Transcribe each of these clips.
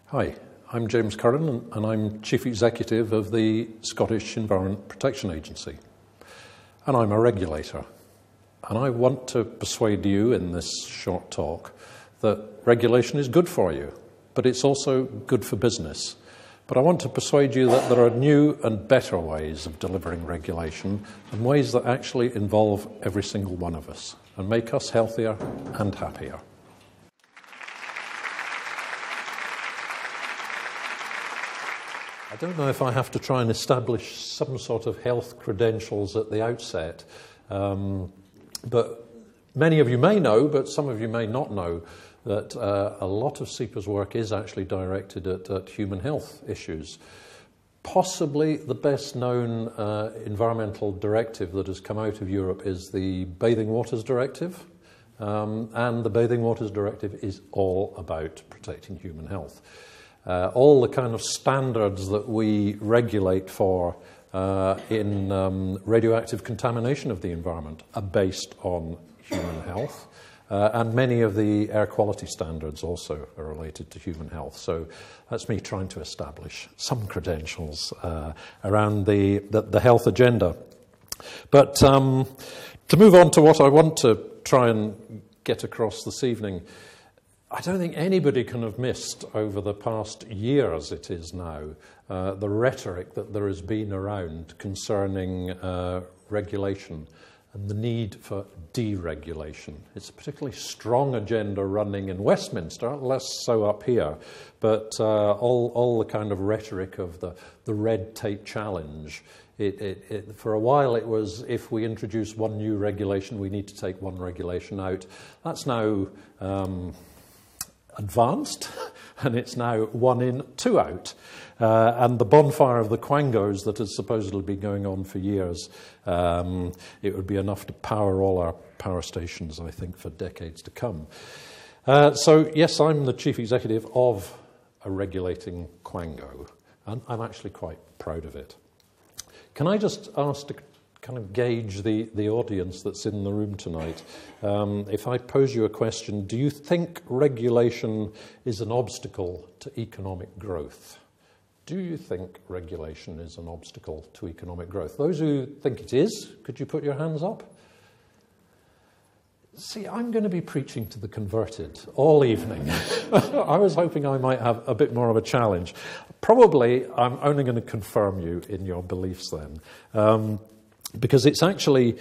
Hi, I'm James Curran and I'm Chief Executive of the Scottish Environment Protection Agency. And I'm a regulator. And I want to persuade you in this short talk that regulation is good for you, but it's also good for business. But I want to persuade you that there are new and better ways of delivering regulation and ways that actually involve every single one of us and make us healthier and happier. I don't know if I have to try and establish some sort of health credentials at the outset, but many of you may know, but some of you may not know, that a lot of SEPA's work is actually directed at human health issues. Possibly the best known environmental directive that has come out of Europe is the Bathing Waters Directive, and the Bathing Waters Directive is all about protecting human health. All the kind of standards that we regulate for in radioactive contamination of the environment are based on human health. And many of the air quality standards also are related to human health. So that's me trying to establish some credentials around the health agenda. But to move on to what I want to try and get across this evening, I don't think anybody can have missed over the past year, as it is now, the rhetoric that there has been around concerning regulation and the need for deregulation. It's a particularly strong agenda running in Westminster, less so up here, but all the kind of rhetoric of the red tape challenge. For a while it was, if we introduce one new regulation, we need to take one regulation out. That's now advanced, and it's now 1 in, 2 out. And the bonfire of the quangos that has supposedly been going on for years, it would be enough to power all our power stations, I think, for decades to come. So, yes, I'm the chief executive of a regulating quango, and I'm actually quite proud of it. Can I just ask to kind of gauge the audience that's in the room tonight? If I pose you a question, do you think regulation is an obstacle to economic growth? Do you think regulation is an obstacle to economic growth? Those who think it is, could you put your hands up? See, I'm going to be preaching to the converted all evening. I was hoping I might have a bit more of a challenge. Probably I'm only going to confirm you in your beliefs then. Because it's actually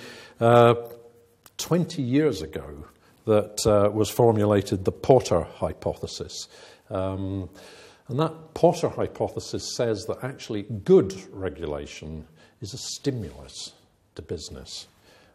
20 years ago that was formulated the Porter hypothesis. And that Porter hypothesis says that actually good regulation is a stimulus to business.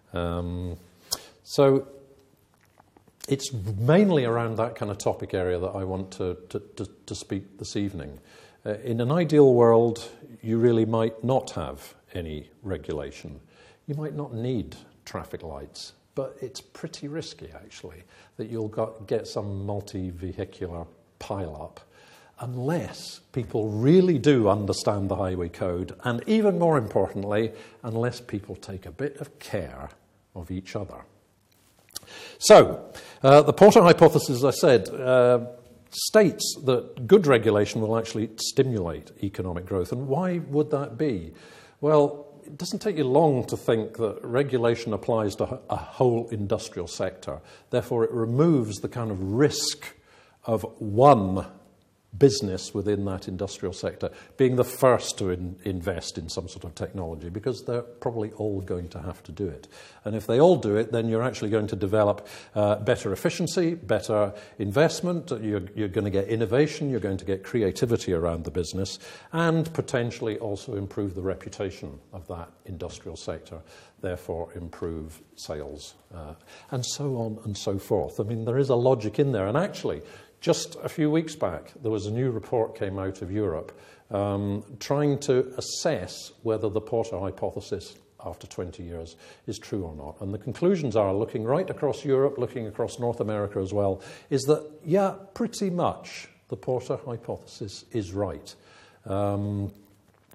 So it's mainly around that kind of topic area that I want to speak this evening. In an ideal world, you really might not have any regulation. You might not need traffic lights, but it's pretty risky, actually, that you'll get some multi-vehicular pile-up unless people really do understand the highway code, and even more importantly, unless people take a bit of care of each other. So, the Porter hypothesis, as I said, states that good regulation will actually stimulate economic growth. And why would that be? Well, it doesn't take you long to think that regulation applies to a whole industrial sector. Therefore, it removes the kind of risk of one business within that industrial sector being the first to invest in some sort of technology, because they're probably all going to have to do it. And if they all do it, then you're actually going to develop better efficiency, better investment, you're going to get innovation, you're going to get creativity around the business, and potentially also improve the reputation of that industrial sector, therefore improve sales, and so on and so forth. I mean, there is a logic in there. And actually, just a few weeks back, there was a new report came out of Europe trying to assess whether the Porter hypothesis, after 20 years, is true or not. And the conclusions are, looking right across Europe, looking across North America as well, is that, yeah, pretty much the Porter hypothesis is right.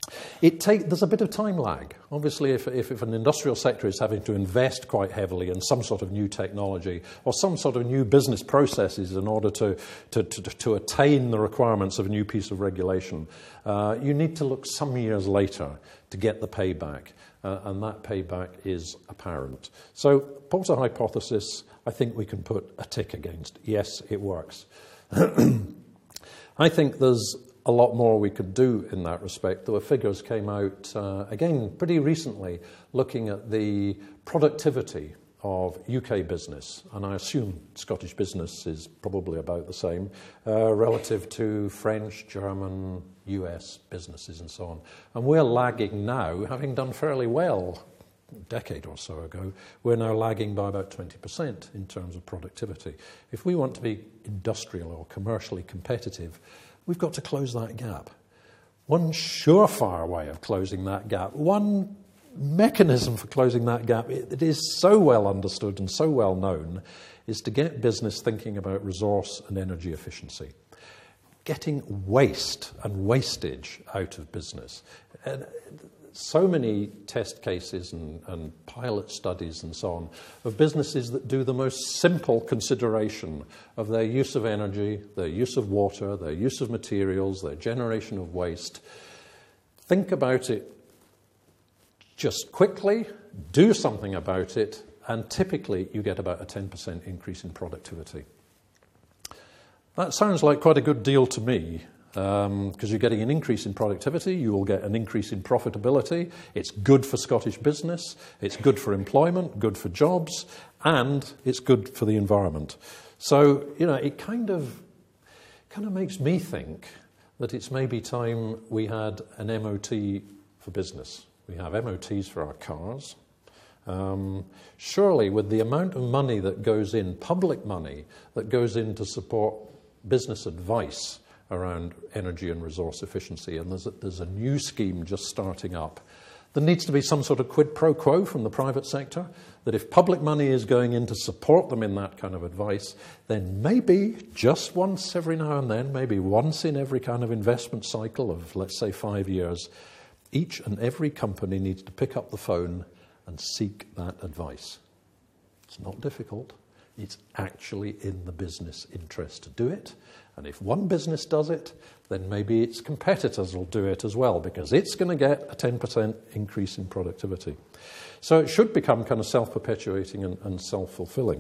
There's a bit of time lag. Obviously, if an industrial sector is having to invest quite heavily in some sort of new technology or some sort of new business processes in order to attain the requirements of a new piece of regulation, you need to look some years later to get the payback, and that payback is apparent. So, Porter hypothesis, I think we can put a tick against. Yes, it works. I think there's a lot more we could do in that respect. There were figures came out, again, pretty recently, looking at the productivity of UK business, and I assume Scottish business is probably about the same, relative to French, German, US businesses and so on. And we're lagging now, having done fairly well a decade or so ago, we're now lagging by about 20% in terms of productivity. If we want to be industrial or commercially competitive, we've got to close that gap. One surefire way of closing that gap, one mechanism for closing that gap, it is so well understood and so well known, is to get business thinking about resource and energy efficiency. Getting waste and wastage out of business. And so many test cases and pilot studies and so on of businesses that do the most simple consideration of their use of energy, their use of water, their use of materials, their generation of waste. Think about it just quickly, do something about it, and typically you get about a 10% increase in productivity. That sounds like quite a good deal to me. Because you're getting an increase in productivity, you will get an increase in profitability. It's good for Scottish business, it's good for employment, good for jobs, and it's good for the environment. So, it kind of makes me think that it's maybe time we had an MOT for business. We have MOTs for our cars. Surely, with the amount of money that goes in, public money, that goes in to support business advice around energy and resource efficiency, and there's a new scheme just starting up. There needs to be some sort of quid pro quo from the private sector, that if public money is going in to support them in that kind of advice, then maybe just once every now and then, maybe once in every kind of investment cycle of, let's say, 5 years, each and every company needs to pick up the phone and seek that advice. It's not difficult. It's actually in the business interest to do it. And if one business does it, then maybe its competitors will do it as well, because it's going to get a 10% increase in productivity. So it should become kind of self-perpetuating and self-fulfilling.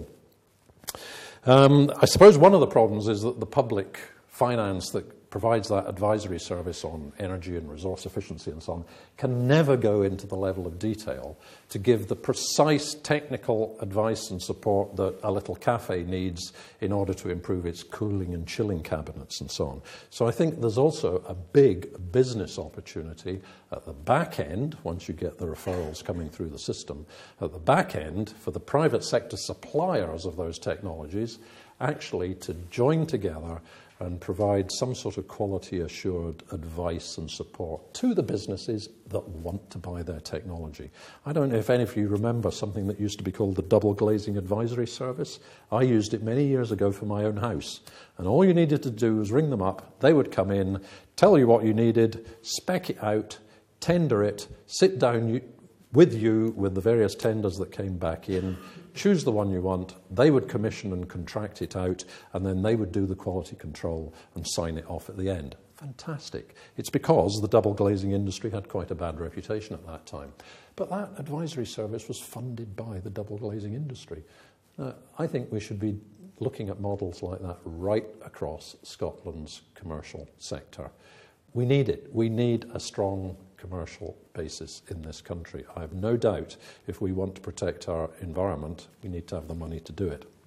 I suppose one of the problems is that the public finance that provides that advisory service on energy and resource efficiency and so on can never go into the level of detail to give the precise technical advice and support that a little cafe needs in order to improve its cooling and chilling cabinets and so on. So I think there's also a big business opportunity at the back end, once you get the referrals coming through the system, at the back end for the private sector suppliers of those technologies actually to join together and provide some sort of quality-assured advice and support to the businesses that want to buy their technology. I don't know if any of you remember something that used to be called the Double Glazing Advisory Service. I used it many years ago for my own house. And all you needed to do was ring them up. They would come in, tell you what you needed, spec it out, tender it, sit down with the various tenders that came back in, choose the one you want, they would commission and contract it out, and then they would do the quality control and sign it off at the end. Fantastic. It's because the double glazing industry had quite a bad reputation at that time. But that advisory service was funded by the double glazing industry. I think we should be looking at models like that right across Scotland's commercial sector. We need it. We need a strong commercial basis in this country. I have no doubt if we want to protect our environment, we need to have the money to do it.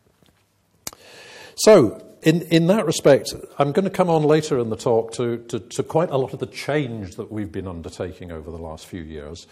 So, in that respect, I'm going to come on later in the talk to quite a lot of the change that we've been undertaking over the last few years.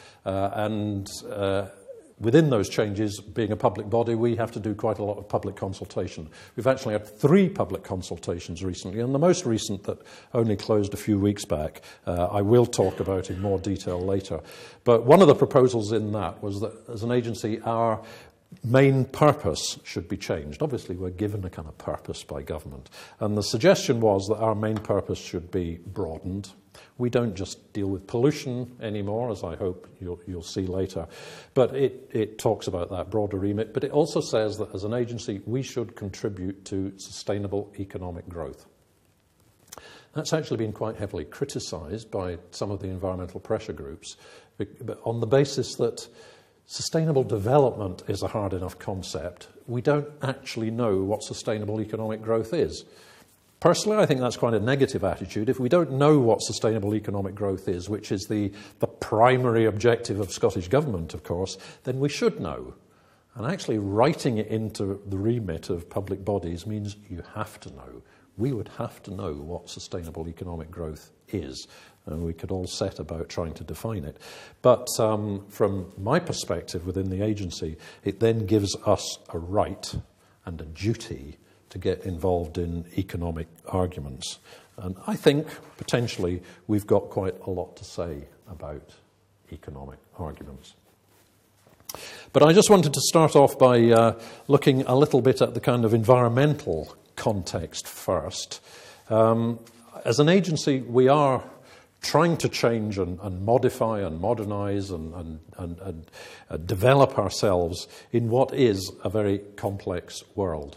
Within those changes, being a public body, we have to do quite a lot of public consultation. We've actually had 3 public consultations recently, and the most recent that only closed a few weeks back, I will talk about in more detail later. But one of the proposals in that was that as an agency, our main purpose should be changed. Obviously, we're given a kind of purpose by government. And the suggestion was that our main purpose should be broadened. We don't just deal with pollution anymore, as I hope you'll see later, but it talks about that broader remit. But it also says that as an agency, we should contribute to sustainable economic growth. That's actually been quite heavily criticised by some of the environmental pressure groups, but on the basis that sustainable development is a hard enough concept. We don't actually know what sustainable economic growth is. Personally, I think that's quite a negative attitude. If we don't know what sustainable economic growth is, which is the primary objective of Scottish Government, of course, then we should know. And actually writing it into the remit of public bodies means you have to know. We would have to know what sustainable economic growth is, and we could all set about trying to define it. But from my perspective within the agency, it then gives us a right and a duty to get involved in economic arguments. And I think, potentially, we've got quite a lot to say about economic arguments. But I just wanted to start off by looking a little bit at the kind of environmental context first. As an agency, we are trying to change and modify and modernise and develop ourselves in what is a very complex world.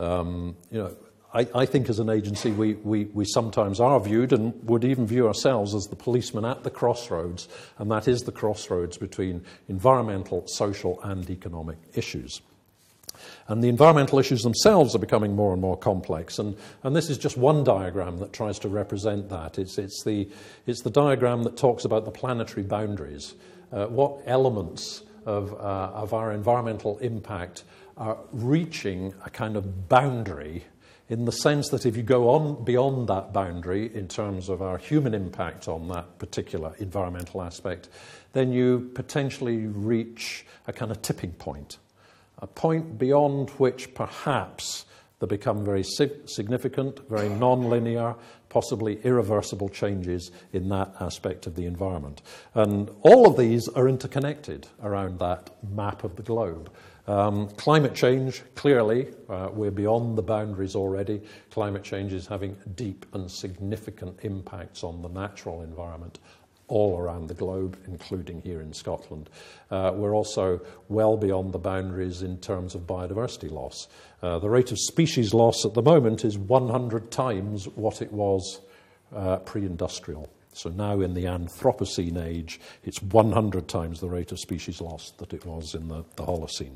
I think as an agency we sometimes are viewed and would even view ourselves as the policeman at the crossroads, and that is the crossroads between environmental, social and economic issues. And the environmental issues themselves are becoming more and more complex, and this is just one diagram that tries to represent that. It's the diagram that talks about the planetary boundaries. What elements of our environmental impact are reaching a kind of boundary, in the sense that if you go on beyond that boundary in terms of our human impact on that particular environmental aspect, then you potentially reach a kind of tipping point. A point beyond which perhaps they become very significant, very non-linear, possibly irreversible changes in that aspect of the environment. And all of these are interconnected around that map of the globe. Climate change, clearly, we're beyond the boundaries already. Climate change is having deep and significant impacts on the natural environment all around the globe, including here in Scotland. We're also well beyond the boundaries in terms of biodiversity loss. The rate of species loss at the moment is 100 times what it was pre-industrial. So now in the Anthropocene age, it's 100 times the rate of species loss that it was in the Holocene.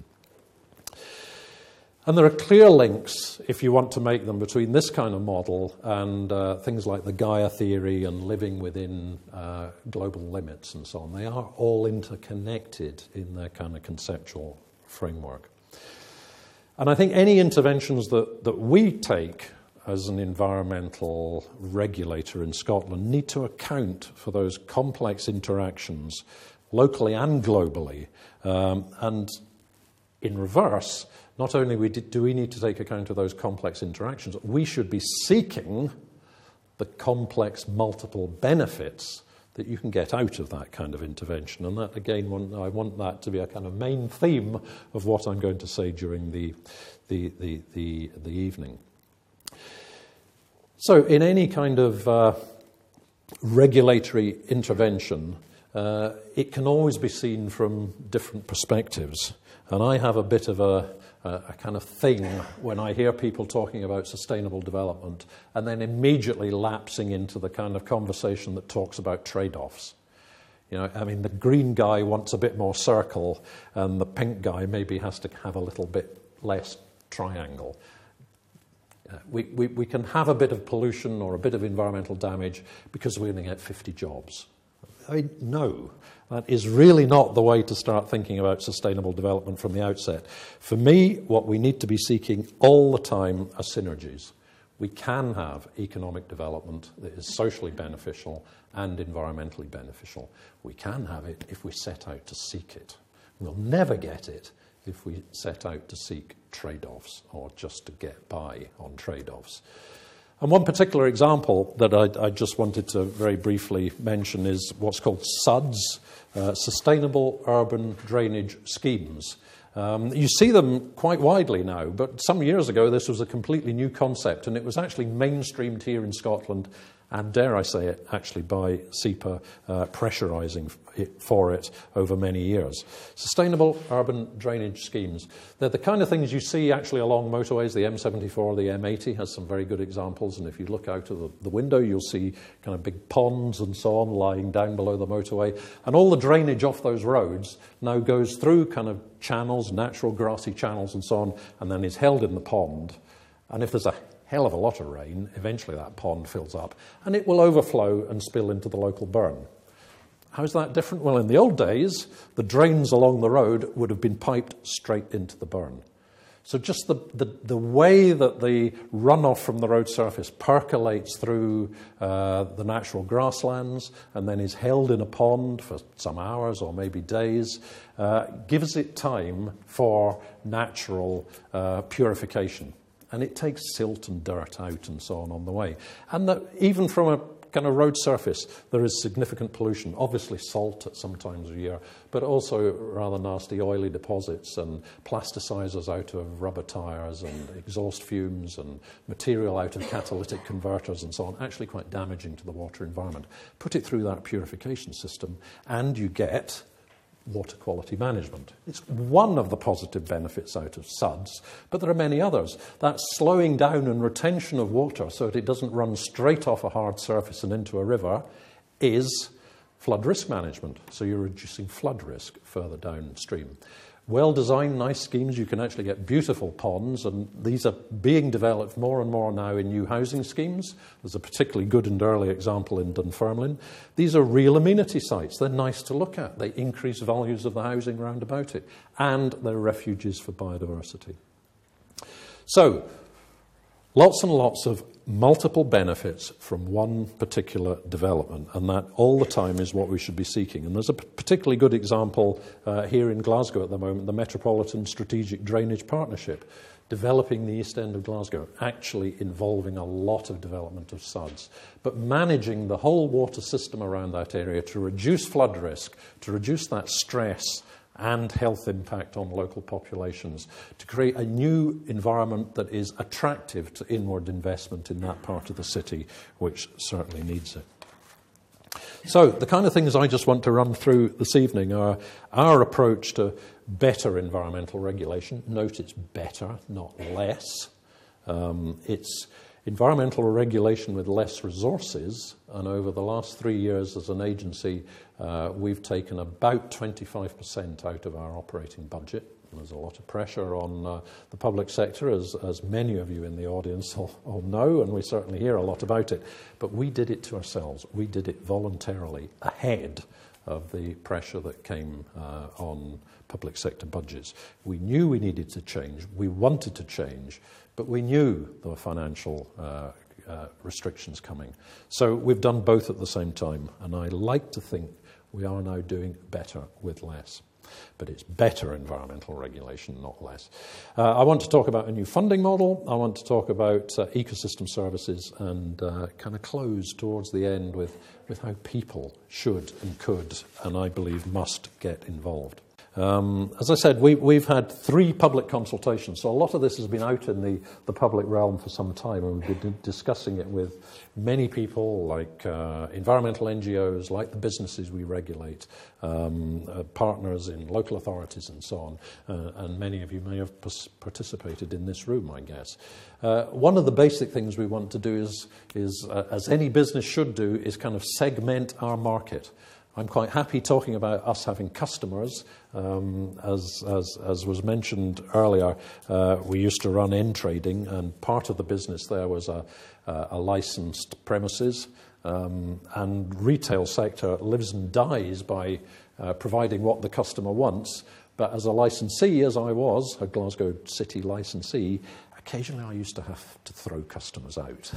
And there are clear links, if you want to make them, between this kind of model and things like the Gaia theory and living within global limits and so on. They are all interconnected in their kind of conceptual framework. And I think any interventions that we take as an environmental regulator in Scotland need to account for those complex interactions locally and globally. And in reverse, not only do we need to take account of those complex interactions, we should be seeking the complex multiple benefits that you can get out of that kind of intervention. And that, again, I want that to be a kind of main theme of what I'm going to say during the evening. So in any kind of regulatory intervention, it can always be seen from different perspectives. And I have a bit of a kind of thing when I hear people talking about sustainable development and then immediately lapsing into the kind of conversation that talks about trade-offs. You know, I mean, the green guy wants a bit more circle and the pink guy maybe has to have a little bit less triangle. We can have a bit of pollution or a bit of environmental damage because we're going to get 50 jobs. I mean, no, that is really not the way to start thinking about sustainable development from the outset. For me, what we need to be seeking all the time are synergies. We can have economic development that is socially beneficial and environmentally beneficial. We can have it if we set out to seek it. We'll never get it if we set out to seek trade-offs or just to get by on trade-offs. And one particular example that I just wanted to very briefly mention is what's called SUDS, Sustainable Urban Drainage Schemes. You see them quite widely now, but some years ago this was a completely new concept, and it was actually mainstreamed here in Scotland, and dare I say it, actually by SEPA pressurising for it over many years. Sustainable urban drainage schemes. They're the kind of things you see actually along motorways. The M74, the M80 has some very good examples, and if you look out of the window, you'll see kind of big ponds and so on lying down below the motorway. And all the drainage off those roads now goes through kind of channels, natural grassy channels and so on, and then is held in the pond. And if there's a hell of a lot of rain, eventually that pond fills up, and it will overflow and spill into the local burn. How's that different? Well, in the old days, the drains along the road would have been piped straight into the burn. So just the way that the runoff from the road surface percolates through the natural grasslands and then is held in a pond for some hours or maybe days gives it time for natural purification. And it takes silt and dirt out and so on the way. And that even from a kind of road surface, there is significant pollution. Obviously salt at some times of year, but also rather nasty oily deposits and plasticizers out of rubber tires and exhaust fumes and material out of catalytic converters and so on, actually quite damaging to the water environment. Put it through that purification system and you get water quality management. It's one of the positive benefits out of SUDS, but there are many others. That slowing down and retention of water so that it doesn't run straight off a hard surface and into a river is flood risk management. So you're reducing flood risk further downstream. Well-designed, nice schemes, you can actually get beautiful ponds, and these are being developed more and more now in new housing schemes. There's a particularly good and early example in Dunfermline. These are real amenity sites. They're nice to look at. They increase values of the housing round about it, and they're refuges for biodiversity. So, lots and lots of multiple benefits from one particular development, and that all the time is what we should be seeking. And there's a particularly good example here in Glasgow at the moment, the Metropolitan Strategic Drainage Partnership, developing the East End of Glasgow, actually involving a lot of development of SUDS, but managing the whole water system around that area to reduce flood risk, to reduce that stress and health impact on local populations, to create a new environment that is attractive to inward investment in that part of the city, which certainly needs it. So the kind of things I just want to run through this evening are our approach to better environmental regulation. Note it's better, not less. It's environmental regulation with less resources, and over the last 3 years as an agency, we've taken about 25% out of our operating budget. There's a lot of pressure on the public sector, as many of you in the audience will know, and we certainly hear a lot about it. But we did it to ourselves. We did it voluntarily ahead of the pressure that came on public sector budgets. We knew we needed to change. We wanted to change, but we knew there were financial restrictions coming. So we've done both at the same time, and I like to think we are now doing better with less. But it's better environmental regulation, not less. I want to talk about a new funding model. I want to talk about ecosystem services and kind of close towards the end with how people should and could, and I believe must, get involved. As I said, we've had 3 public consultations, so a lot of this has been out in the public realm for some time, and we've been discussing it with many people, like environmental NGOs, like the businesses we regulate, partners in local authorities and so on, and many of you may have participated in this room, I guess. One of the basic things we want to do is as any business should do, is kind of segment our market. I'm quite happy talking about us having customers. As was mentioned earlier, we used to run end trading, and part of the business there was a licensed premises. And retail sector lives and dies by providing what the customer wants. But as a licensee, as I was, a Glasgow City licensee, occasionally I used to have to throw customers out.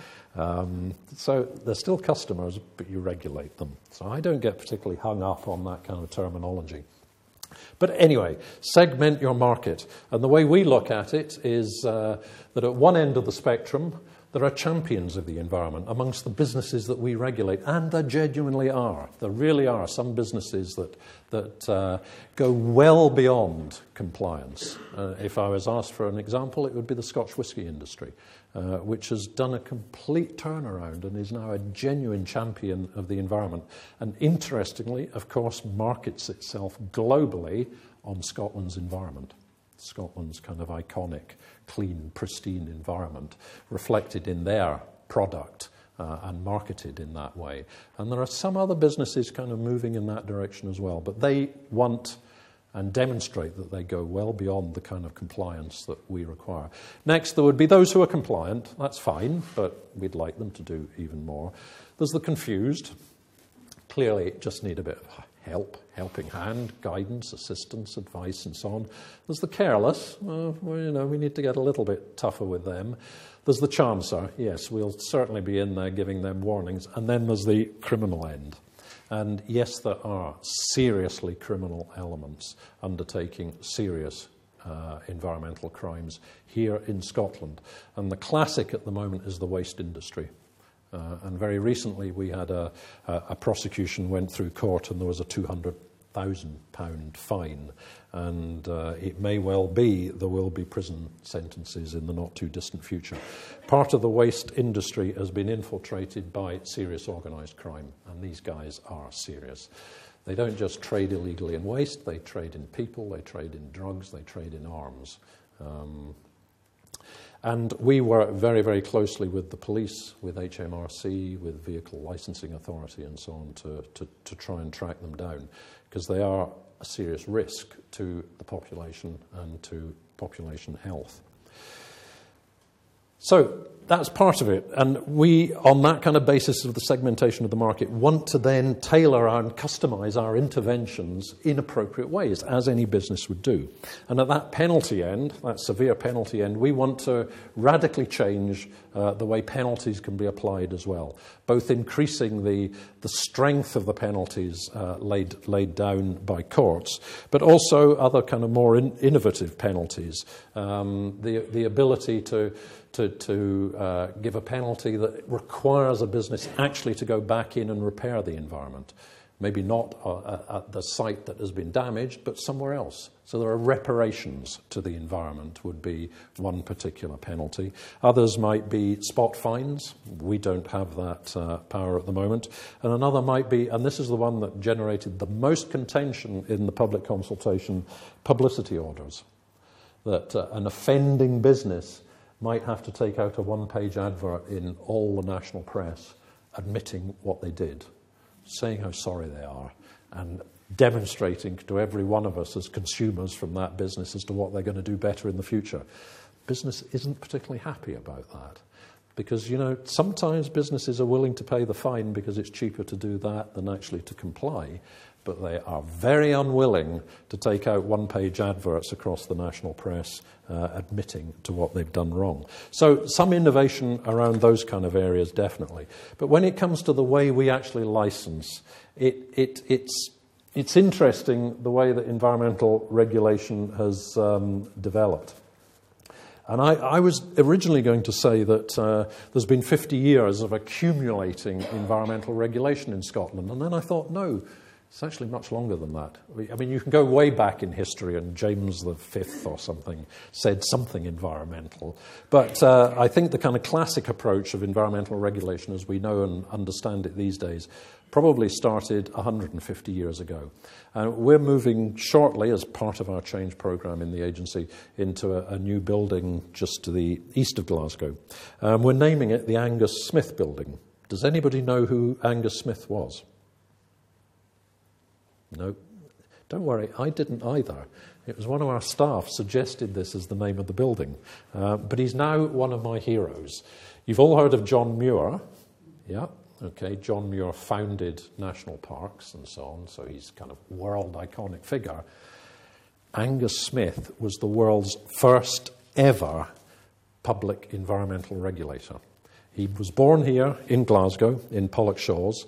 So they're still customers, but you regulate them. So I don't get particularly hung up on that kind of terminology. But anyway, segment your market. And the way we look at it is that at one end of the spectrum, There are champions of the environment amongst the businesses that we regulate, and there genuinely are. There really are some businesses that go well beyond compliance. If I was asked for an example, it would be the Scotch whisky industry, which has done a complete turnaround and is now a genuine champion of the environment. And interestingly, of course, markets itself globally on Scotland's environment. Scotland's kind of iconic, clean, pristine environment reflected in their product and marketed in that way. And there are some other businesses kind of moving in that direction as well, but they want and demonstrate that they go well beyond the kind of compliance that we require. Next, there would be those who are compliant. That's fine, but we'd like them to do even more. There's the confused. Clearly, just need a bit of helping hand, guidance, assistance, advice, and so on. There's the careless. We need to get a little bit tougher with them. There's the chancer. Yes, we'll certainly be in there giving them warnings. And then there's the criminal end. And yes, there are seriously criminal elements undertaking serious environmental crimes here in Scotland. And the classic at the moment is the waste industry. And very recently we had a prosecution went through court and there was a £200,000 fine. And it may well be there will be prison sentences in the not too distant future. Part of the waste industry has been infiltrated by serious organised crime, and these guys are serious. They don't just trade illegally in waste, they trade in people, they trade in drugs, they trade in arms. And we work very, very closely with the police, with HMRC, with Vehicle Licensing Authority and so on to try and track them down, because they are a serious risk to the population and to population health. So that's part of it. And we, on that kind of basis of the segmentation of the market, want to then tailor and customize our interventions in appropriate ways, as any business would do. And at that penalty end, that severe penalty end, we want to radically change the way penalties can be applied as well, both increasing the strength of the penalties laid down by courts, but also other kind of more innovative penalties, the ability to give a penalty that requires a business actually to go back in and repair the environment. Maybe not at the site that has been damaged, but somewhere else. So there are reparations to the environment would be one particular penalty. Others might be spot fines. We don't have that power at the moment. And another might be, and this is the one that generated the most contention in the public consultation, publicity orders. That an offending business might have to take out a one-page advert in all the national press admitting what they did, saying how sorry they are, and demonstrating to every one of us as consumers from that business as to what they're going to do better in the future. Business isn't particularly happy about that because, sometimes businesses are willing to pay the fine because it's cheaper to do that than actually to comply, but they are very unwilling to take out one-page adverts across the national press admitting to what they've done wrong. So some innovation around those kind of areas, definitely. But when it comes to the way we actually license, it's interesting the way that environmental regulation has developed. And I was originally going to say that there's been 50 years of accumulating environmental regulation in Scotland, and then I thought, no, it's actually much longer than that. I mean, you can go way back in history, and James V or something said something environmental. But I think the kind of classic approach of environmental regulation as we know and understand it these days probably started 150 years ago. And we're moving shortly, as part of our change programme in the agency, into a new building just to the east of Glasgow. We're naming it the Angus Smith Building. Does anybody know who Angus Smith was? No, don't worry, I didn't either. It was one of our staff suggested this as the name of the building. But he's now one of my heroes. You've all heard of John Muir. Yeah, okay, John Muir founded national parks and so on, so he's kind of world iconic figure. Angus Smith was the world's first ever public environmental regulator. He was born here in Glasgow, in Pollokshaws.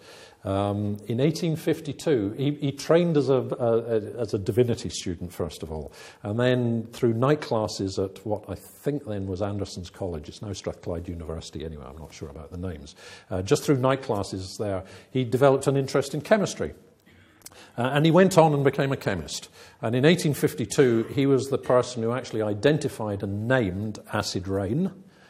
In 1852, he trained as a divinity student, first of all, and then through night classes at what I think then was Anderson's College. It's now Strathclyde University anyway, I'm not sure about the names. Just through night classes there, he developed an interest in chemistry. And he went on and became a chemist. And in 1852, he was the person who actually identified and named acid rain.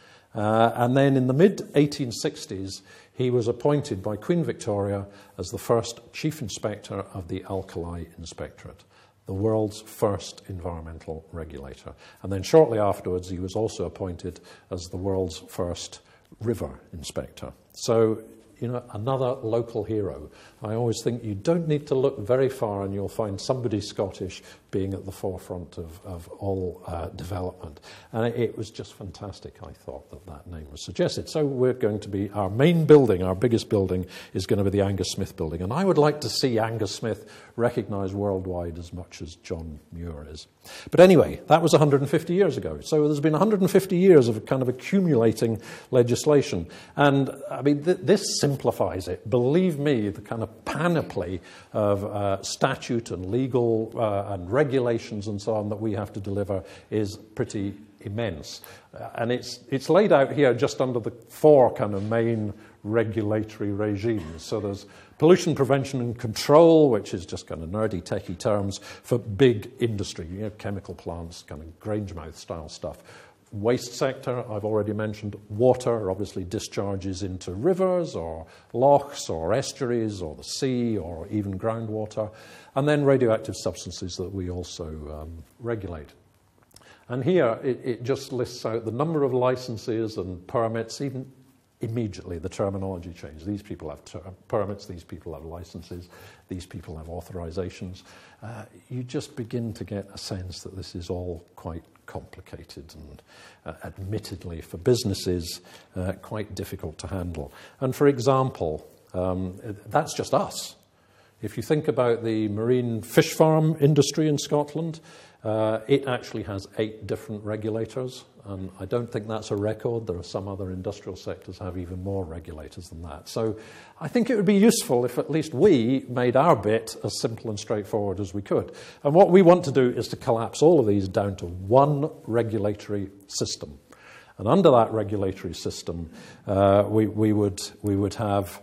And then in the mid-1860s, he was appointed by Queen Victoria as the first Chief Inspector of the Alkali Inspectorate, the world's first environmental regulator. And then shortly afterwards, he was also appointed as the world's first river inspector. So, you know, another local hero. I always think you don't need to look very far and you'll find somebody Scottish being at the forefront of all development. And it was just fantastic, I thought, that name was suggested. So we're going to be, our main building, our biggest building, is going to be the Angus Smith building. And I would like to see Angus Smith recognised worldwide as much as John Muir is. But anyway, that was 150 years ago. So there's been 150 years of kind of accumulating legislation. And, I mean, this simplifies it. Believe me, the kind of panoply of statute and legal and regulations and so on that we have to deliver is pretty immense. And it's laid out here just under the four kind of main regulatory regimes. So there's pollution prevention and control, which is just kind of nerdy, techie terms for big industry, you know, chemical plants, kind of Grangemouth style stuff. Waste sector, I've already mentioned. Water, obviously discharges into rivers or lochs or estuaries or the sea or even groundwater. And then radioactive substances that we also regulate. And here it just lists out the number of licenses and permits, even immediately the terminology change. These people have permits, these people have licenses, these people have authorizations. You just begin to get a sense that this is all quite complicated and admittedly for businesses quite difficult to handle. And for example, that's just us. If you think about the marine fish farm industry in Scotland, it actually has 8 different regulators, and I don't think that's a record. There are some other industrial sectors that have even more regulators than that. So I think it would be useful if at least we made our bit as simple and straightforward as we could. And what we want to do is to collapse all of these down to one regulatory system. And under that regulatory system, we would have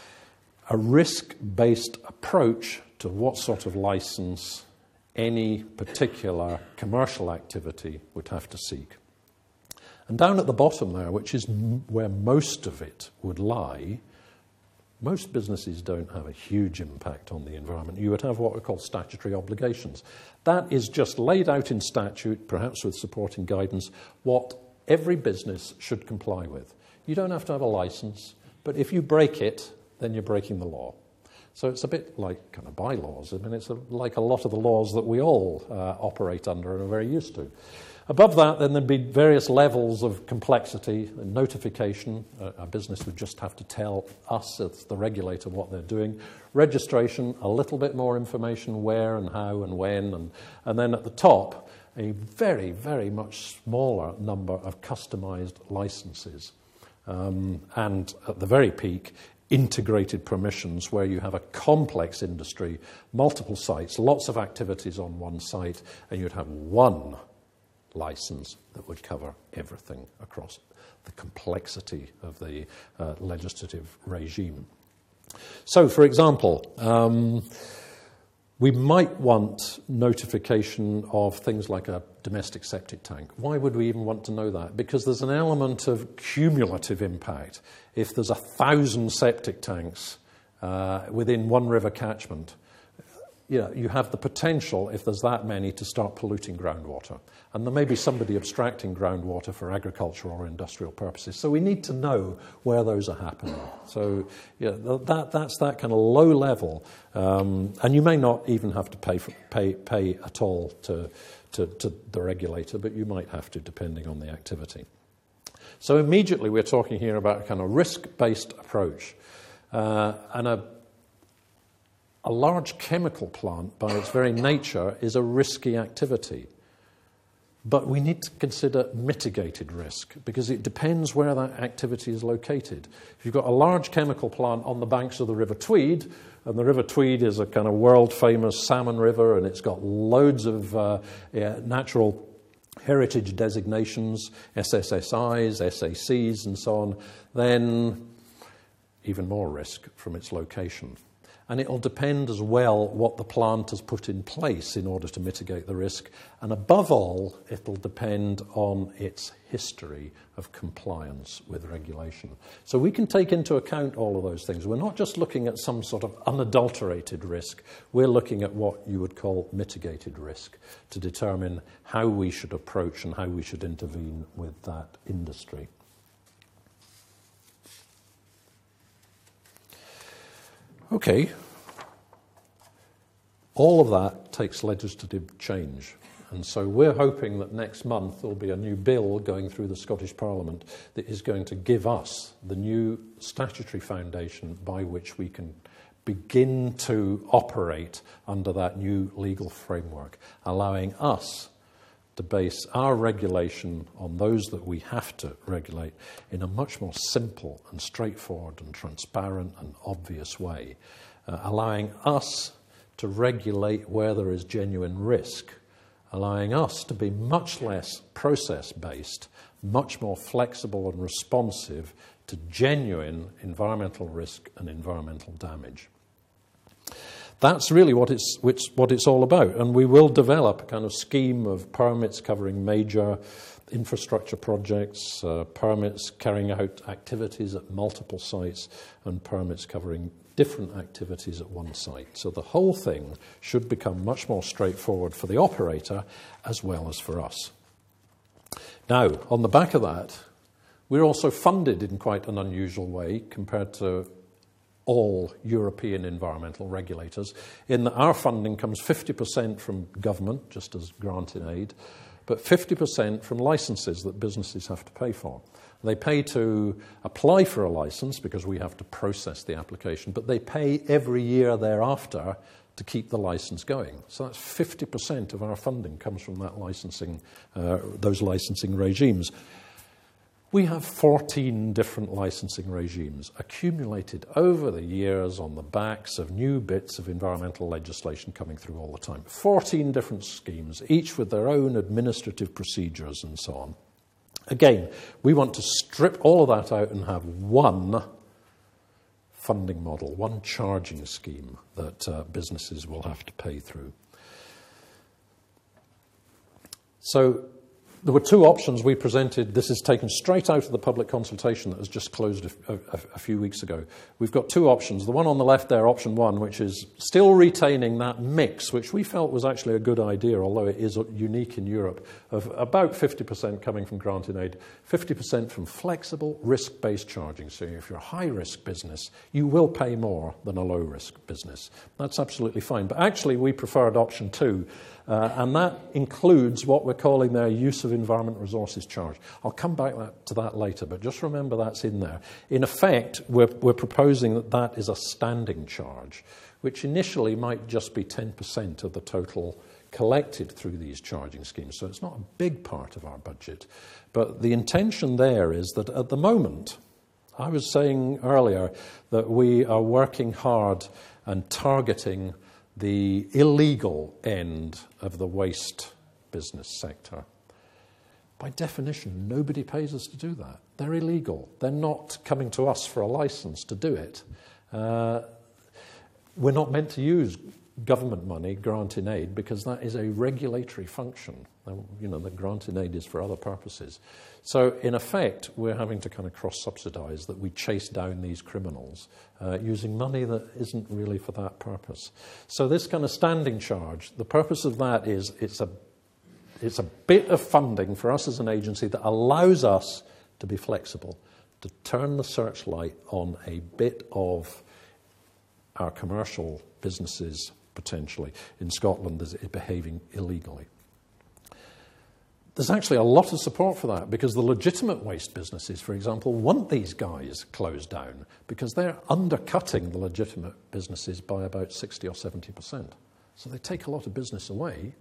a risk-based approach to what sort of license any particular commercial activity would have to seek. And down at the bottom there, which is where most of it would lie, most businesses don't have a huge impact on the environment. You would have what we call statutory obligations. That is just laid out in statute, perhaps with supporting guidance, what every business should comply with. You don't have to have a license, but if you break it, then you're breaking the law. So it's a bit like kind of bylaws. I mean, it's like a lot of the laws that we all operate under and are very used to. Above that, then there'd be various levels of complexity and notification. A business would just have to tell us, as the regulator, what they're doing. Registration, a little bit more information, where and how and when. And then at the top, a very, very much smaller number of customized licenses. And at the very peak, integrated permissions where you have a complex industry, multiple sites, lots of activities on one site, and you'd have one license that would cover everything across the complexity of the legislative regime. So, for example, we might want notification of things like a domestic septic tank. Why would we even want to know that? Because there's an element of cumulative impact. If there's 1,000 septic tanks within one river catchment, you have the potential, if there's that many, to start polluting groundwater. And there may be somebody abstracting groundwater for agricultural or industrial purposes. So we need to know where those are happening. So that's that kind of low level. And you may not even have to pay at all to the regulator, but you might have to, depending on the activity. So immediately we're talking here about a kind of risk-based approach. And a large chemical plant, by its very nature, is a risky activity. But we need to consider mitigated risk because it depends where that activity is located. If you've got a large chemical plant on the banks of the River Tweed, and the River Tweed is a kind of world-famous salmon river, and it's got loads of natural heritage designations, SSSIs, SACs, and so on, then even more risk from its location. And it'll depend as well what the plant has put in place in order to mitigate the risk. And above all, it'll depend on its history of compliance with regulation. So we can take into account all of those things. We're not just looking at some sort of unadulterated risk. We're looking at what you would call mitigated risk to determine how we should approach and how we should intervene with that industry. Okay, all of that takes legislative change. And so we're hoping that next month there'll be a new bill going through the Scottish Parliament that is going to give us the new statutory foundation by which we can begin to operate under that new legal framework, allowing us to base our regulation on those that we have to regulate in a much more simple and straightforward and transparent and obvious way, allowing us to regulate where there is genuine risk, allowing us to be much less process-based, much more flexible and responsive to genuine environmental risk and environmental damage. That's really what it's all about. And we will develop a kind of scheme of permits covering major infrastructure projects, permits carrying out activities at multiple sites, and permits covering different activities at one site. So the whole thing should become much more straightforward for the operator as well as for us. Now, on the back of that, we're also funded in quite an unusual way compared to all European environmental regulators, in that our funding comes 50% from government, just as grant in aid, but 50% from licenses that businesses have to pay for. They pay to apply for a license because we have to process the application, but they pay every year thereafter to keep the license going. So that's 50% of our funding comes from that licensing, those licensing regimes. We have 14 different licensing regimes accumulated over the years on the backs of new bits of environmental legislation coming through all the time. 14 different schemes, each with their own administrative procedures and so on. Again, we want to strip all of that out and have one funding model, one charging scheme that businesses will have to pay through. So there were two options we presented. This is taken straight out of the public consultation that was just closed a few weeks ago. We've got two options. The one on the left there, option one, which is still retaining that mix, which we felt was actually a good idea, although it is unique in Europe, of about 50% coming from grant in aid, 50% from flexible risk-based charging. So if you're a high-risk business, you will pay more than a low-risk business. That's absolutely fine. But actually, we preferred option two, and that includes what we're calling their use of environment resources charge. I'll come back to that later, but just remember that's in there. In effect, we're proposing that that is a standing charge, which initially might just be 10% of the total collected through these charging schemes. So it's not a big part of our budget. But the intention there is that at the moment, I was saying earlier that we are working hard and targeting the illegal end of the waste business sector. By definition, nobody pays us to do that. They're illegal. They're not coming to us for a license to do it. We're not meant to use government money, grant in aid, because that is a regulatory function. You know, the grant in aid is for other purposes. So, in effect, we're having to kind of cross-subsidise that we chase down these criminals using money that isn't really for that purpose. So this kind of standing charge, the purpose of that is it's a bit of funding for us as an agency that allows us to be flexible, to turn the searchlight on a bit of our commercial businesses, potentially, in Scotland, that is behaving illegally. There's actually a lot of support for that because the legitimate waste businesses, for example, want these guys closed down because they're undercutting the legitimate businesses by about 60 or 70%. So they take a lot of business away,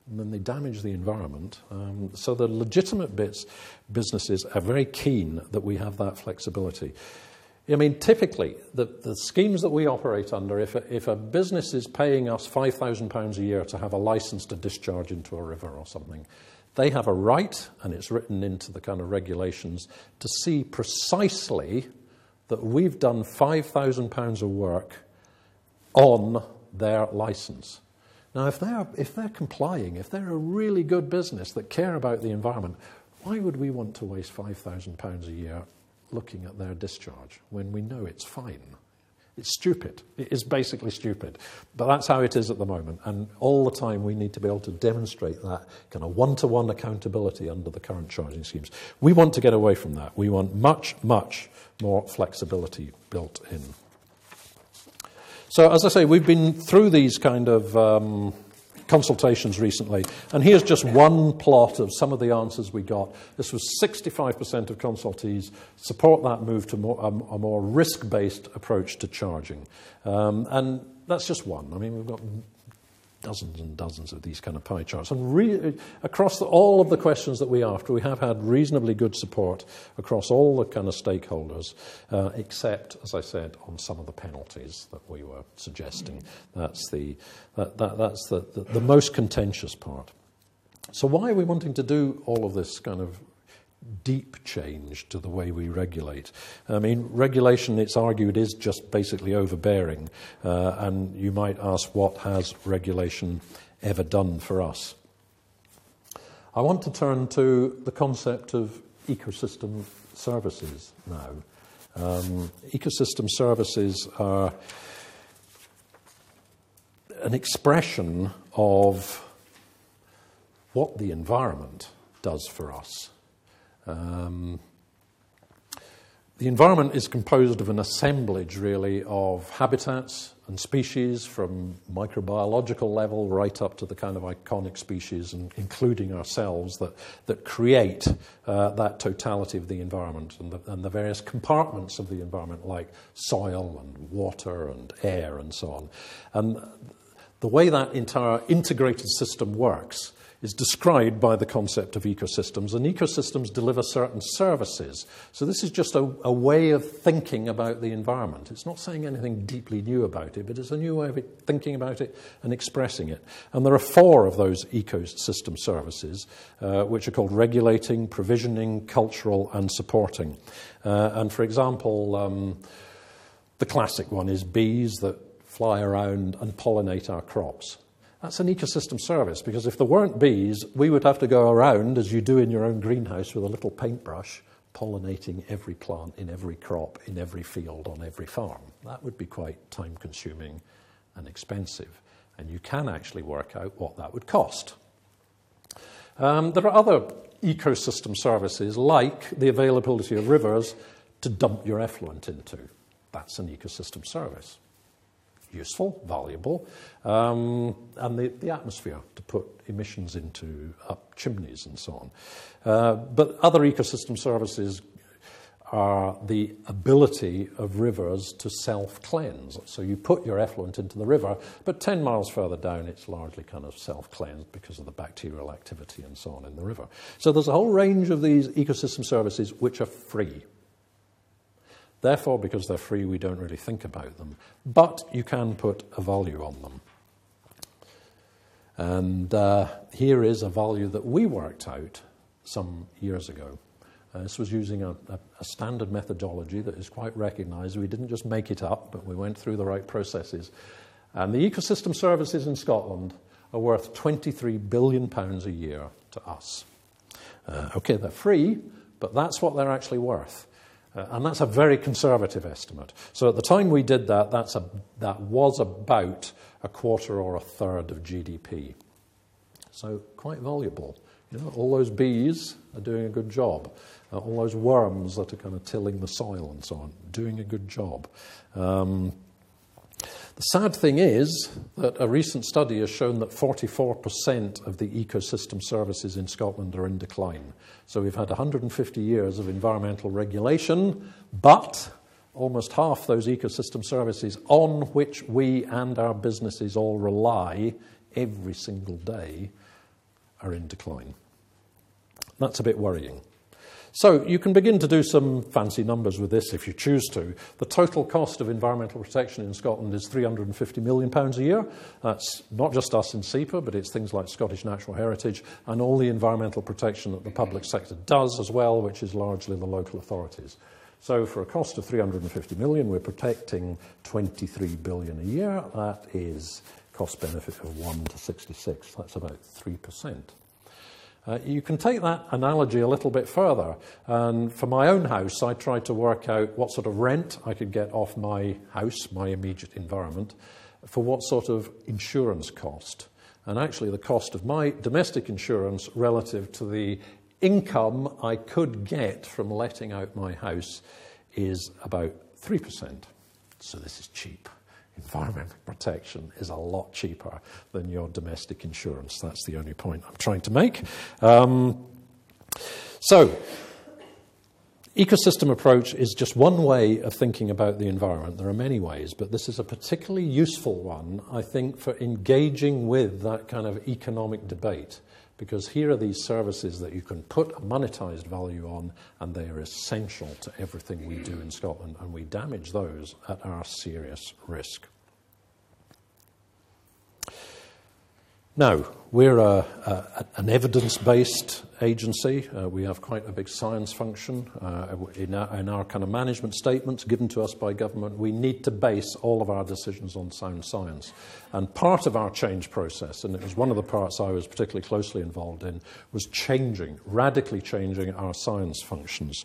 and then they damage the environment. So the legitimate businesses are very keen that we have that flexibility. I mean, typically, the schemes that we operate under, if a business is paying us £5,000 a year to have a license to discharge into a river or something, they have a right, and it's written into the kind of regulations, to see precisely that we've done £5,000 of work on their license. Now, if they're complying, if they're a really good business that care about the environment, why would we want to waste £5,000 a year looking at their discharge when we know it's fine? It's stupid. It is basically stupid. But that's how it is at the moment. And all the time we need to be able to demonstrate that kind of one-to-one accountability under the current charging schemes. We want to get away from that. We want much, much more flexibility built in. So, as I say, we've been through these kind of consultations recently, and here's just one plot of some of the answers we got. This was 65% of consultees support that move to a more risk-based approach to charging. And that's just one. I mean, we've got dozens and dozens of these kind of pie charts. And across all of the questions that we asked, we have had reasonably good support across all the kind of stakeholders, except, as I said, on some of the penalties that we were suggesting. That's the most contentious part. So why are we wanting to do all of this kind of deep change to the way we regulate? I mean, regulation, it's argued, is just basically overbearing. And you might ask, what has regulation ever done for us? I want to turn to the concept of ecosystem services now. Ecosystem services are an expression of what the environment does for us. The environment is composed of an assemblage, really, of habitats and species from microbiological level right up to the kind of iconic species, and including ourselves, that create that totality of the environment and the various compartments of the environment, like soil and water and air and so on. And the way that entire integrated system works is described by the concept of ecosystems, and ecosystems deliver certain services. So this is just a way of thinking about the environment. It's not saying anything deeply new about it, but it's a new way of thinking about it and expressing it. And there are 4 of those ecosystem services, which are called regulating, provisioning, cultural, and supporting. And for example, the classic one is bees that fly around and pollinate our crops. That's an ecosystem service, because if there weren't bees, we would have to go around, as you do in your own greenhouse, with a little paintbrush, pollinating every plant in every crop, in every field, on every farm. That would be quite time-consuming and expensive, and you can actually work out what that would cost. There are other ecosystem services, like the availability of rivers to dump your effluent into. That's an ecosystem service. Useful, valuable, and the atmosphere to put emissions into up chimneys and so on. But other ecosystem services are the ability of rivers to self-cleanse. So you put your effluent into the river, but 10 miles further down it's largely kind of self-cleansed because of the bacterial activity and so on in the river. So there's a whole range of these ecosystem services which are free. Therefore, because they're free, we don't really think about them. But you can put a value on them. And here is a value that we worked out some years ago. This was using a standard methodology that is quite recognised. We didn't just make it up, but we went through the right processes. And the ecosystem services in Scotland are worth £23 billion a year to us. Okay, they're free, but that's what they're actually worth. And that's a very conservative estimate. So at the time we did that, that was about a quarter or a third of GDP. So quite valuable. You know, all those bees are doing a good job. All those worms that are kind of tilling the soil and so on, doing a good job. The sad thing is that a recent study has shown that 44% of the ecosystem services in Scotland are in decline. So we've had 150 years of environmental regulation, but almost half those ecosystem services on which we and our businesses all rely every single day are in decline. That's a bit worrying. So you can begin to do some fancy numbers with this if you choose to. The total cost of environmental protection in Scotland is £350 million a year. That's not just us in SEPA, but it's things like Scottish Natural Heritage and all the environmental protection that the public sector does as well, which is largely the local authorities. So for a cost of £350 million, we're protecting £23 billion a year. That is cost benefit of 1 to 66. That's about 3%. You can take that analogy a little bit further, and for my own house I tried to work out what sort of rent I could get off my house, my immediate environment, for what sort of insurance cost. And actually the cost of my domestic insurance relative to the income I could get from letting out my house is about 3%. So this is cheap. Environmental protection is a lot cheaper than your domestic insurance. That's the only point I'm trying to make. So, ecosystem approach is just one way of thinking about the environment. There are many ways, but this is a particularly useful one, I think, for engaging with that kind of economic debate. Because here are these services that you can put a monetized value on, and they are essential to everything we do in Scotland, and we damage those at our serious risk. Now, we're an evidence-based agency. We have quite a big science function. In our kind of management statements given to us by government, we need to base all of our decisions on sound science. And part of our change process, and it was one of the parts I was particularly closely involved in, was radically changing our science functions.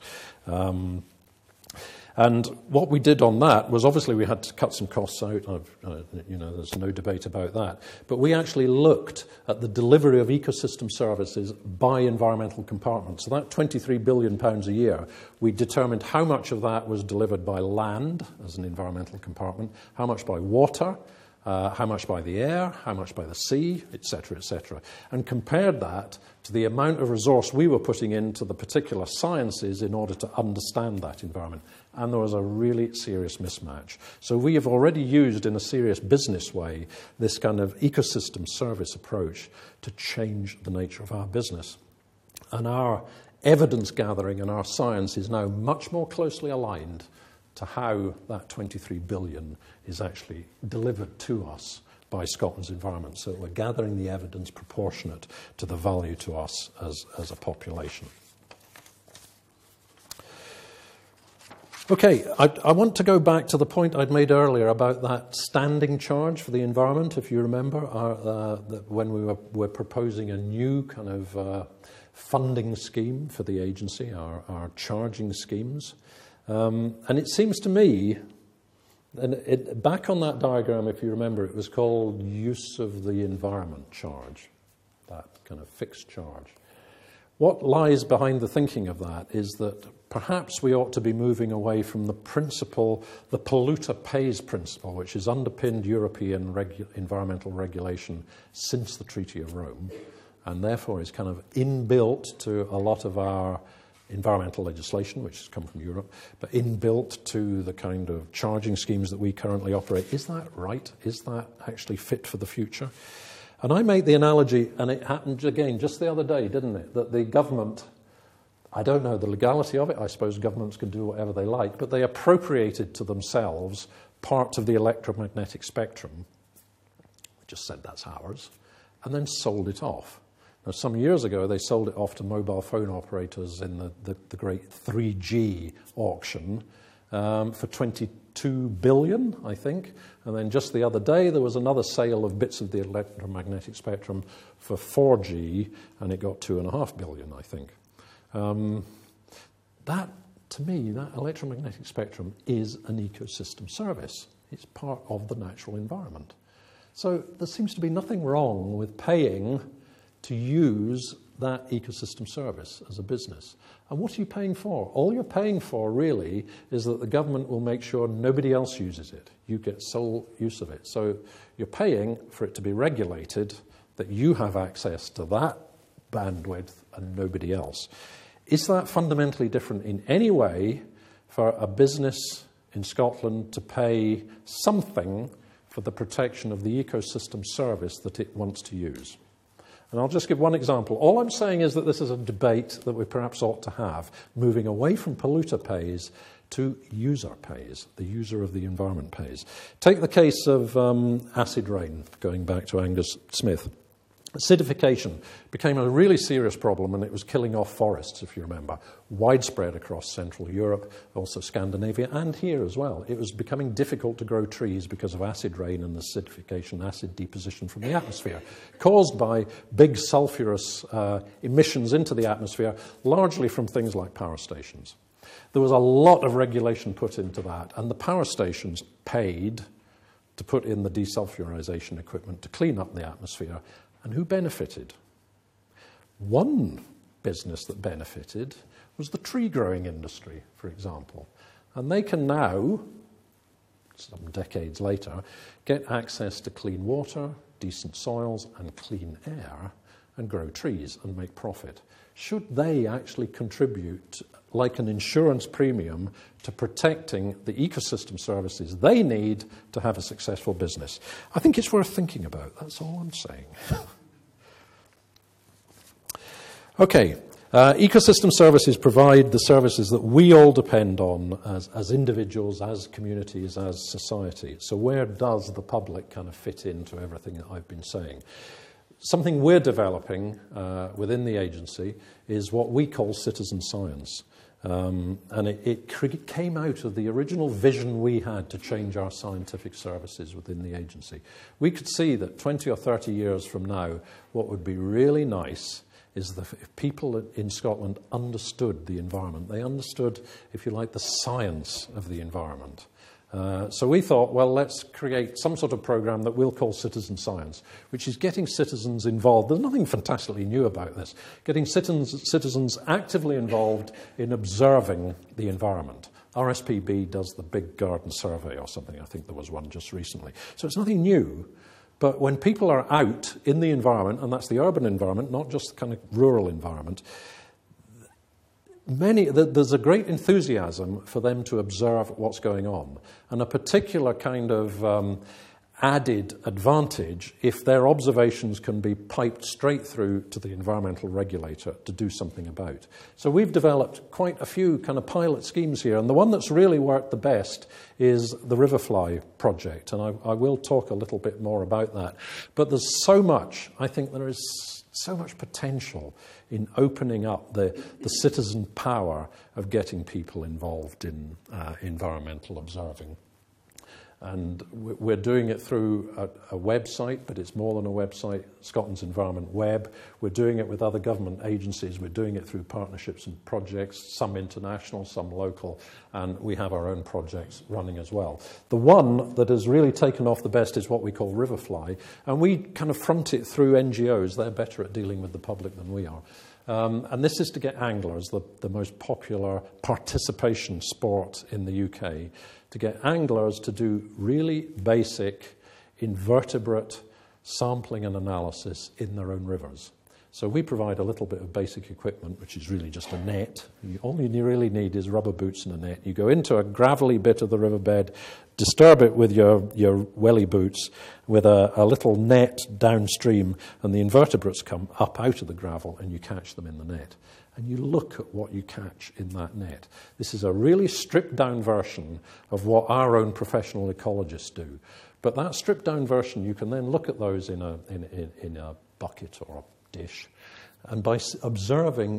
And what we did on that was, obviously we had to cut some costs out. There's no debate about that. But we actually looked at the delivery of ecosystem services by environmental compartments. So that £23 billion a year, we determined how much of that was delivered by land as an environmental compartment, how much by water, how much by the air, how much by the sea, etc., etc., and compared that to the amount of resource we were putting into the particular sciences in order to understand that environment. And there was a really serious mismatch. So we have already used, in a serious business way, this kind of ecosystem service approach to change the nature of our business. And our evidence gathering and our science is now much more closely aligned to how that 23 billion is actually delivered to us by Scotland's environment. So we're gathering the evidence proportionate to the value to us as a population. Okay, I want to go back to the point I'd made earlier about that standing charge for the environment. If you remember, when we were proposing a new kind of funding scheme for the agency, our charging schemes. And it seems to me, and back on that diagram, if you remember, it was called use of the environment charge, that kind of fixed charge. What lies behind the thinking of that is that perhaps we ought to be moving away from the principle, the polluter pays principle, which has underpinned European environmental regulation since the Treaty of Rome, and therefore is kind of inbuilt to a lot of our environmental legislation, which has come from Europe, but inbuilt to the kind of charging schemes that we currently operate. Is that right? Is that actually fit for the future? And I make the analogy, and it happened again just the other day, didn't it, that the government, I don't know the legality of it, I suppose governments can do whatever they like, but they appropriated to themselves parts of the electromagnetic spectrum, just said that's ours, and then sold it off. Now, some years ago, they sold it off to mobile phone operators in the great 3G auction for 22 billion, I think. And then just the other day, there was another sale of bits of the electromagnetic spectrum for 4G, and it got 2.5 billion, I think. That, to me, that electromagnetic spectrum is an ecosystem service. It's part of the natural environment. So there seems to be nothing wrong with paying to use that ecosystem service as a business. And what are you paying for? All you're paying for, really, is that the government will make sure nobody else uses it. You get sole use of it. So you're paying for it to be regulated, that you have access to that bandwidth and nobody else. Is that fundamentally different in any way for a business in Scotland to pay something for the protection of the ecosystem service that it wants to use? And I'll just give one example. All I'm saying is that this is a debate that we perhaps ought to have, moving away from polluter pays to user pays. The user of the environment pays. Take the case of acid rain, going back to Angus Smith. Acidification became a really serious problem, and it was killing off forests, if you remember, widespread across Central Europe, also Scandinavia, and here as well. It was becoming difficult to grow trees because of acid rain and acidification, acid deposition from the atmosphere, caused by big sulfurous emissions into the atmosphere, largely from things like power stations. There was a lot of regulation put into that, and the power stations paid to put in the desulfurization equipment to clean up the atmosphere. And who benefited? One business that benefited was the tree growing industry, for example. And they can now, some decades later, get access to clean water, decent soils, and clean air, and grow trees and make profit. Should they actually contribute, like an insurance premium, to protecting the ecosystem services they need to have a successful business? I think it's worth thinking about. That's all I'm saying. Okay, ecosystem services provide the services that we all depend on as individuals, as communities, as society. So where does the public kind of fit into everything that I've been saying? Something we're developing within the agency is what we call citizen science. And it came out of the original vision we had to change our scientific services within the agency. We could see that 20 or 30 years from now, what would be really nice is if people in Scotland understood the environment. They understood, if you like, the science of the environment. So we thought, well, let's create some sort of program that we'll call Citizen Science, which is getting citizens involved. There's nothing fantastically new about this. Getting citizens actively involved in observing the environment. RSPB does the Big Garden Survey or something. I think there was one just recently. So it's nothing new. But when people are out in the environment, and that's the urban environment, not just the kind of rural environment, there's a great enthusiasm for them to observe what's going on, and a particular kind of added advantage if their observations can be piped straight through to the environmental regulator to do something about. So we've developed quite a few kind of pilot schemes here, and the one that's really worked the best is the Riverfly project, and I will talk a little bit more about that. But there's so much, I think there is so much potential in opening up the citizen power of getting people involved in environmental observing. And we're doing it through a website, but it's more than a website, Scotland's Environment Web. We're doing it with other government agencies. We're doing it through partnerships and projects, some international, some local, and we have our own projects running as well. The one that has really taken off the best is what we call Riverfly, and we kind of front it through NGOs. They're better at dealing with the public than we are. And this is to get anglers, the most popular participation sport in the UK, to get anglers to do really basic invertebrate sampling and analysis in their own rivers. So we provide a little bit of basic equipment, which is really just a net. All you really need is rubber boots and a net. You go into a gravelly bit of the riverbed, disturb it with your welly boots, with a little net downstream, and the invertebrates come up out of the gravel, and you catch them in the net. And you look at what you catch in that net. This is a really stripped-down version of what our own professional ecologists do. But that stripped-down version, you can then look at those in a bucket or a dish, and by observing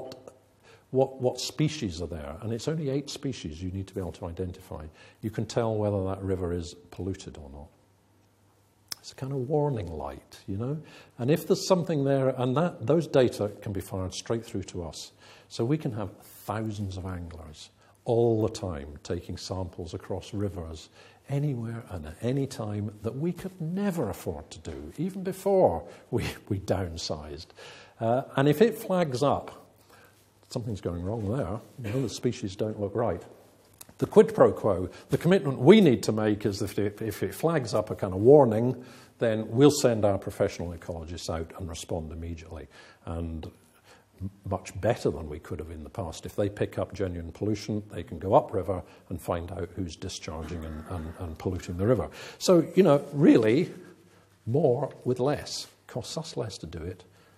what species are there, and it's only 8 species you need to be able to identify, you can tell whether that river is polluted or not. It's a kind of warning light, you know. And if there's something there, and those data can be fired straight through to us. So we can have thousands of anglers all the time taking samples across rivers anywhere and at any time that we could never afford to do, even before we downsized. And if it flags up, something's going wrong there, you know, the species don't look right. The quid pro quo, the commitment we need to make is if it flags up a kind of warning, then we'll send our professional ecologists out and respond immediately. And much better than we could have in the past. If they pick up genuine pollution, they can go upriver and find out who's discharging and polluting the river. So, you know, really, more with less. Costs us less to do it,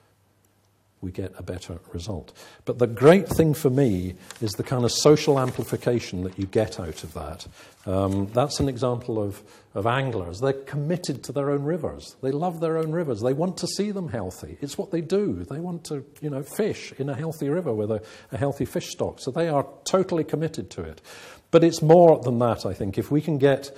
we get a better result. But the great thing for me is the kind of social amplification that you get out of that. That's an example of anglers. They're committed to their own rivers. They love their own rivers. They want to see them healthy. It's what they do. They want to, fish in a healthy river with a healthy fish stock. So they are totally committed to it. But it's more than that, I think. If we can get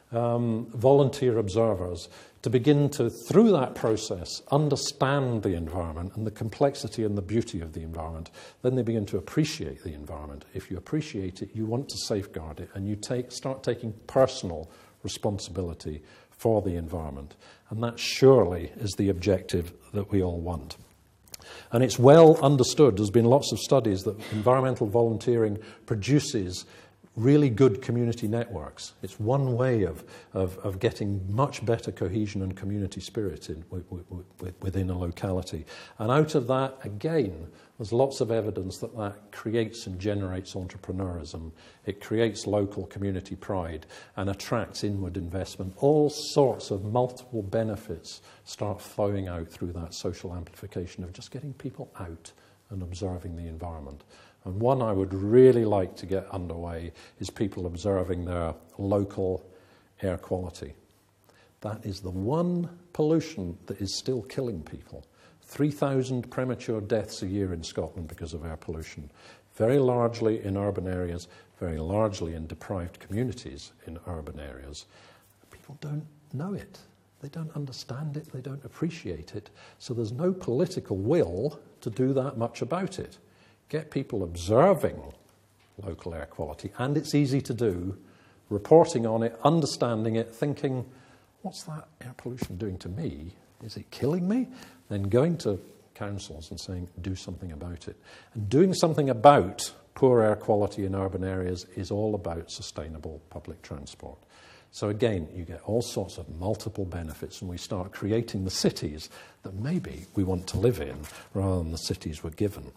volunteer observers to begin to, through that process, understand the environment and the complexity and the beauty of the environment, then they begin to appreciate the environment. If you appreciate it, you want to safeguard it, and you start taking personal responsibility for the environment. And that surely is the objective that we all want. And it's well understood, there's been lots of studies, that environmental volunteering produces really good community networks. It's one way of getting much better cohesion and community spirit within a locality. And out of that, again, there's lots of evidence that creates and generates entrepreneurism. It creates local community pride and attracts inward investment. All sorts of multiple benefits start flowing out through that social amplification of just getting people out and observing the environment. And one I would really like to get underway is people observing their local air quality. That is the one pollution that is still killing people. 3,000 premature deaths a year in Scotland because of air pollution. Very largely in urban areas, very largely in deprived communities in urban areas. People don't know it. They don't understand it. They don't appreciate it. So there's no political will to do that much about it. Get people observing local air quality, and it's easy to do, reporting on it, understanding it, thinking, what's that air pollution doing to me? Is it killing me? Then going to councils and saying, do something about it. And doing something about poor air quality in urban areas is all about sustainable public transport. So again, you get all sorts of multiple benefits, and we start creating the cities that maybe we want to live in rather than the cities we're given.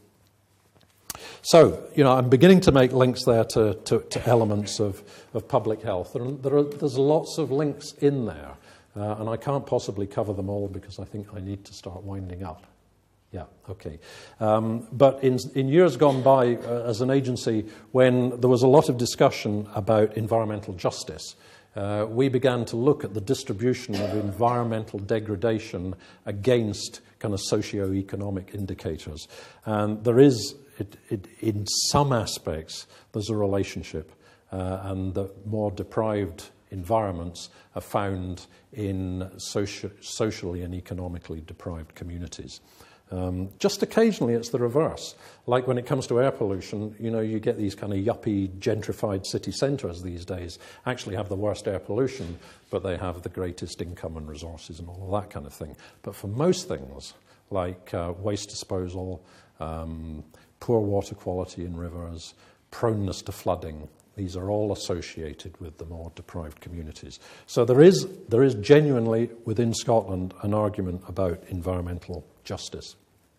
So, I'm beginning to make links there to elements of public health. There's lots of links in there, and I can't possibly cover them all because I think I need to start winding up. Yeah, okay. But in years gone by, as an agency, when there was a lot of discussion about environmental justice, we began to look at the distribution of environmental degradation against kind of socio-economic indicators. And there is, in some aspects, there's a relationship, and the more deprived environments are found in socially and economically deprived communities. Just occasionally it's the reverse. Like when it comes to air pollution, you get these kind of yuppie gentrified city centres these days actually have the worst air pollution, but they have the greatest income and resources and all of that kind of thing. But for most things, like waste disposal, poor water quality in rivers, proneness to flooding, these are all associated with the more deprived communities. So there is genuinely within Scotland an argument about environmental justice.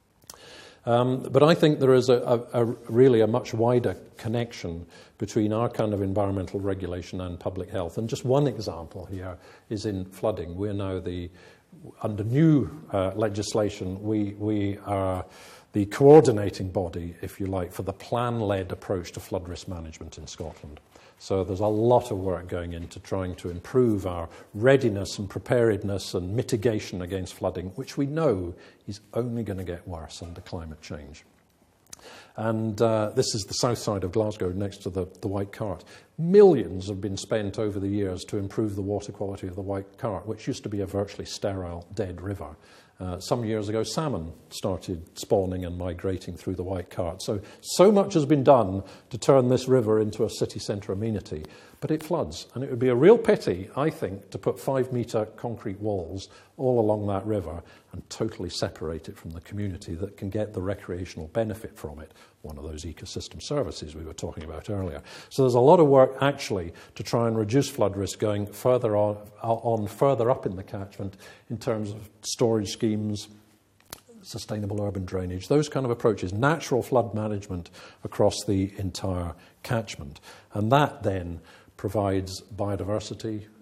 But I think there is really a much wider connection between our kind of environmental regulation and public health. And just one example here is in flooding. We're now under new legislation, we are the coordinating body, if you like, for the plan-led approach to flood risk management in Scotland. So there's a lot of work going into trying to improve our readiness and preparedness and mitigation against flooding, which we know is only going to get worse under climate change. And this is the south side of Glasgow, next to the White Cart. Millions have been spent over the years to improve the water quality of the White Cart, which used to be a virtually sterile, dead river. Some years ago, salmon started spawning and migrating through the White Cart. So much has been done to turn this river into a city centre amenity, but it floods. And it would be a real pity, I think, to put 5-metre concrete walls all along that river and totally separate it from the community that can get the recreational benefit from it, one of those ecosystem services we were talking about earlier. So there's a lot of work, actually, to try and reduce flood risk going further further up in the catchment in terms of storage schemes, sustainable urban drainage, those kind of approaches, natural flood management across the entire catchment. And that then provides biodiversity,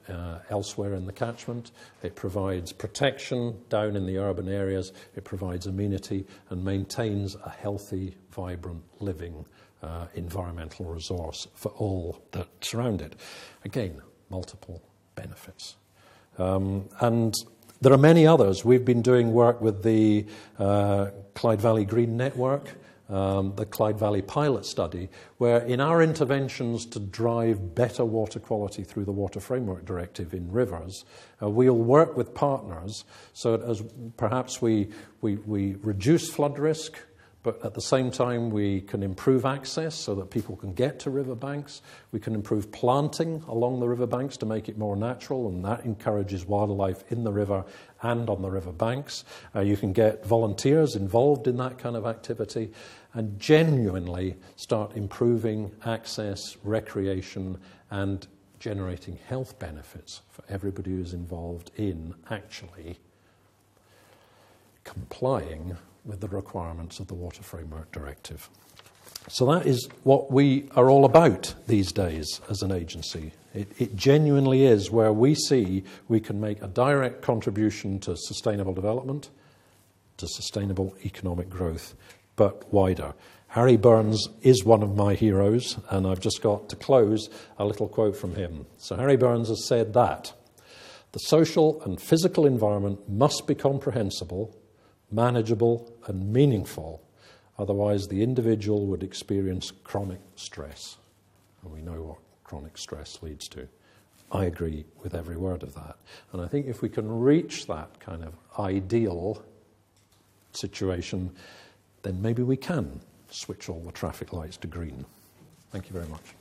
elsewhere in the catchment. It provides protection down in the urban areas. It provides amenity and maintains a healthy, vibrant, living environmental resource for all that surround it. Again, multiple benefits. And there are many others. We've been doing work with the Clyde Valley Green Network, the Clyde Valley Pilot Study, where in our interventions to drive better water quality through the Water Framework Directive in rivers, we'll work with partners so that as perhaps we reduce flood risk, but at the same time we can improve access so that people can get to riverbanks. We can improve planting along the riverbanks to make it more natural, and that encourages wildlife in the river and on the riverbanks. You can get volunteers involved in that kind of activity and genuinely start improving access, recreation, and generating health benefits for everybody who's involved in actually complying with the requirements of the Water Framework Directive. So that is what we are all about these days as an agency. It genuinely is where we see we can make a direct contribution to sustainable development, to sustainable economic growth, but wider. Harry Burns is one of my heroes, and I've just got to close a little quote from him. So Harry Burns has said that the social and physical environment must be comprehensible, manageable and meaningful, otherwise the individual would experience chronic stress. And we know what chronic stress leads to. I agree with every word of that. And I think if we can reach that kind of ideal situation, then maybe we can switch all the traffic lights to green. Thank you very much.